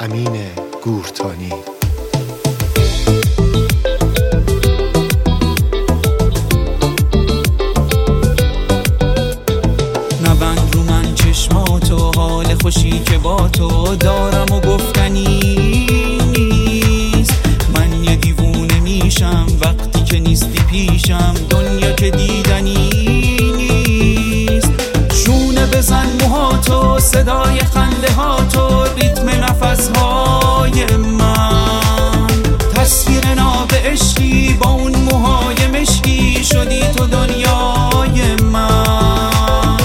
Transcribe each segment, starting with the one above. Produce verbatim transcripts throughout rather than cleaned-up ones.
امین گورتانی. نبند رو من چشماتو، حال خوشی که با تو دارم و گفتنی نیست. من یه دیوونه میشم وقتی که نیستی پیشم، دنیا که دیدنی نیست. شونه بزن موهاتو، صدای خنده هاتو، ریتم نفسهای من، تصویر ناب عشقی با اون موهای مشکی، شدی تو دنیای من.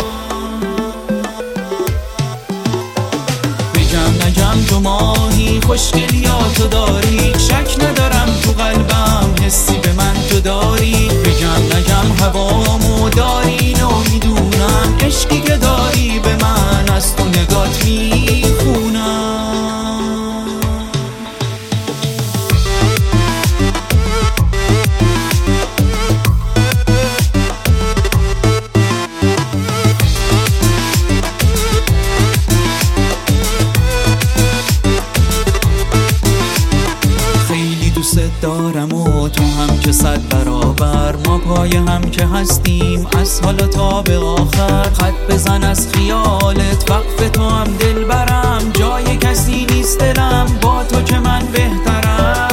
بگم نگم تو ماهی خوشگلیاتو داری، شک ندارم تو قلبم حسی به من تو داری. بگم نگم هوامو داری، نو میدونم عشقی که داری به من از تو نگات میخونم. دوست دارم و تو هم که صد برابر، ما پای هم که هستیم از حالا تا به آخر. خط بزن از خیالت، وقف تو هم دل برم، جای کسی نیست دلم با تو که من بهترم.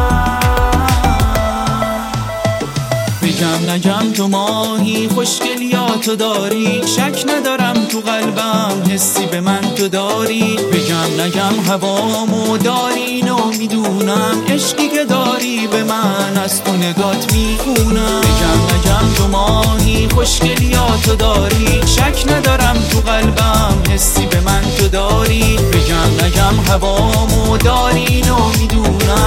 بگم نگم تو ماهی خوشگلیاتو داری، شک ندارم تو قلبم حسی به من تو داری. بگم نگم هوامو داری، نو میدونم عشقی که داری به من از تو نگات میخونم. بگم نگم تو ماهی خوشگلیاتو داری، شک ندارم تو قلبم حسی به من تو داری. بگم نگم هوامو داری، نو میدونم